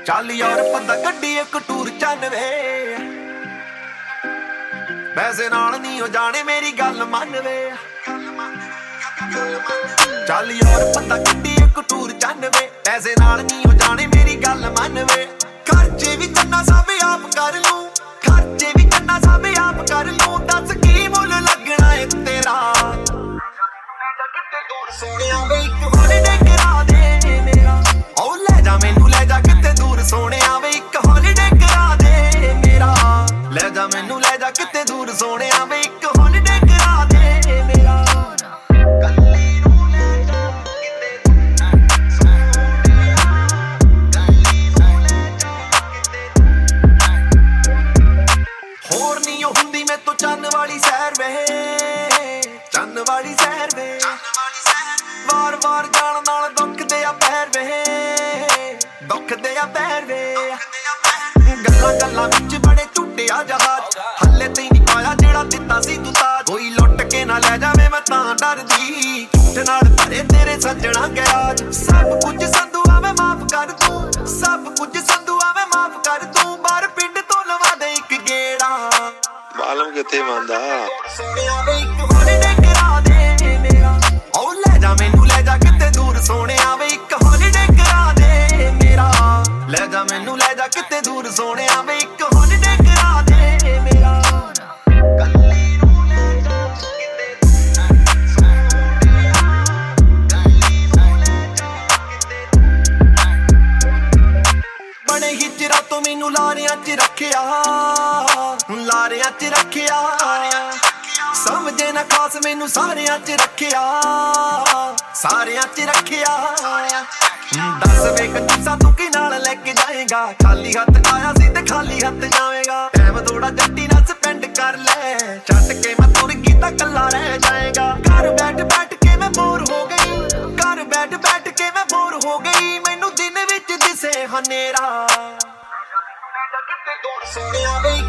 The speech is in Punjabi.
ਚੱਲ ਯਾਰ ਪਤਾ ਗੱਡੀ ਇੱਕ ਟੂਰ 94 ਪੈਸੇ ਨਾਲ ਨਹੀਂ ਹੋ ਜਾਣੇ ਮੇਰੀ ਗੱਲ ਮੰਨ ਵੇ ਚੱਲ ਯਾਰ ਪਤਾ ਗੱਡੀ ਇੱਕ ਟੂਰ 94 ਪੈਸੇ ਨਾਲ ਨਹੀਂ ਹੋ ਜਾਣੇ ਮੇਰੀ ਗੱਲ ਮੰਨ ਵੇ ਖਰਚੇ ਵੀ ਚੰਨਾ ਸਭ ਆਪ ਕਰ ਲੂੰ ਖਰਚੇ ਵੀ ਚੰਨਾ ਸਭ ਆਪ ਕਰ ਲੂੰ ਦੱਸ ਕੀ ਮੁੱਲ ਲੱਗਣਾ ਏ ਤੇਰਾ ਸੋਹਣਿਆ ਵੇ ਇੱਕ ਹੌਲੀਡੇ ਕਰਾ ਦੇ ਮੇਰਾ ਓ ਲੈ ਜਾ ਮੈਨੂੰ ਲੈ ਜਾ ਕਿਤੇ ਦੂਰ ਸੋਹਣਿਆ ਵੇ ਇੱਕ ਹੌਲੀਡੇ ਕਰਾ ਦੇ ਮੇਰਾ ਲੈ ਜਾ ਮੈਨੂੰ ਲੈ ਜਾ ਕਿਤੇ ਦੂਰ ਸੋਹਣਿਆ ਵੇ ਇੱਕ ਹੌਲੀਡੇ ਕਰਾ ਦੇ ਮੇਰਾ ਕੱਲੀ ਨੂੰ ਲੈ ਜਾ ਕਿਤੇ ਹੋਰ ਨਹੀਂ ਹੁੰਦੀ ਮੈਂ ਤੋਂ ਚੰਨ ਵਾਲੀ ਸੈਰ ਵੇ ਚੰਨ ਵਾਲੀ ਸੈਰ ਵੇ ਵਾਰ ਵਾਰ ਜਾਣ ਨਾਲ ਦੁੱਖਦੇ ਆ ਪੈਰ ਵੇ ਦੁੱਖਦੇ ਆ ਪੈਰ ਵੇ ਗੱਲਾਂ ਗੱਲਾਂ ਵਿੱਚ ਬੜੇ ਝੂਟਿਆ ਜਹਾਜ਼ ਹੱਲੇ ਤੇ ਨਹੀਂ ਪਾਇਆ ਜਿਹੜਾ ਦਿੱਤਾ ਸੀ ਤੂੰ ਤਾਜ ਕੋਈ ਲੁੱਟ ਕੇ ਨਾ ਲੈ ਜਾਵੇ ਮੈਂ ਤਾਂ ਡਰਦੀ ਝੂਠ ਨਾਲ ਭਰੇ ਤੇਰੇ ਸੱਜਣਾ ਗਿਆ ਸਭ ਕੁਝ ਸੰਧੂ ਆਵੇਂ ਮਾਫ ਕਰ ਤੂੰ ਸਭ ਕੁਝ ਸੰਧੂ ਆਵੇਂ ਮਾਫ ਕਰ ਤੂੰ ਬਾਹਰ ਪਿੰਡ ਤੋਂ ਲਵਾ ਦੇ ਇੱਕ ਗੇੜਾ ਮਾਲਮ ਕਿੱਥੇ ਮੰਨਦਾ ਸੋਹਣਿਆ ਵੇ ਇੱਕ ਹੌਲੀਡੇ ਕਰਾ ਦੇ ਮੇਰਾ ਓ ਲੈ ਜਾ ਮੈਨੂੰ ਲੈ ਜਾ ਕਿਤੇ ਦੂਰ ਸੋਹਣਿਆ ਵੇ ਇੱਕ ਹੌਲੀਡੇ ਕਰਾ ਦੇ ਮੇਰਾ ਲੈ ਜਾ ਮੈਨੂੰ ਲੈ ਜਾ ਕਿਤੇ ਦੂਰ ਸੋਹਣਿਆ ਵੇ ਇੱਕ ਹੌਲੀਡੇ ਕਰਾ ਦੇ ਮੇਰਾ ਕੱਲੀ ਨੂੰ ਲੈ ਜਾ ਕਿਤੇ ਬਣੇ ਹਿਜਰਾ ਤੋਂ ਮੈਨੂੰ ਲਾਰਿਆਂ 'ਚ ਰੱਖਿਆ ਲਾਰਿਆਂ 'ਚ ਰੱਖਿਆ ਸਮਝੇ ਨਾ ਖਾਸ ਮੈਨੂੰ ਸਾਰਿਆਂ 'ਚ ਰੱਖਿਆ ਸਾਰਿਆਂ 'ਚ ਰੱਖਿਆ ਦੱਸ ਵੇ ਕੰਜੂਸਾ ਤੂੰ ਕੀ ਨਾਲ ਲੈ ਕੇ ਜਾਏਗਾ ਖਾਲੀ ਹੱਥ ਆਇਆ ਸੀ ਤੇ ਖਾਲੀ ਹੱਥ ਜਾਵੇਂਗਾ ਟਾਈਮ ਥੋੜਾ ਜੱਟੀ ਨਾਲ ਸਪੈਂਡ ਕਰ ਲੈ ਛੱਡ ਕੇ ਮੈਂ ਤੁਰ ਗਈ ਤਾਂ ਕੱਲਾ ਰਹਿ ਜਾਏਗਾ ਘਰ ਬੈਠ ਬੈਠ ਕੇ ਮੈਂ ਬੋਰ ਹੋ ਗਈ ਘਰ ਬੈਠ ਬੈਠ ਕੇ ਮੈਂ ਬੋਰ ਹੋ ਗਈ ਮੈਨੂੰ ਦਿਨ ਵਿੱਚ ਦਿਸੇ ਹਨੇਰਾ ਸੋਹਣਿਆ ਵੇ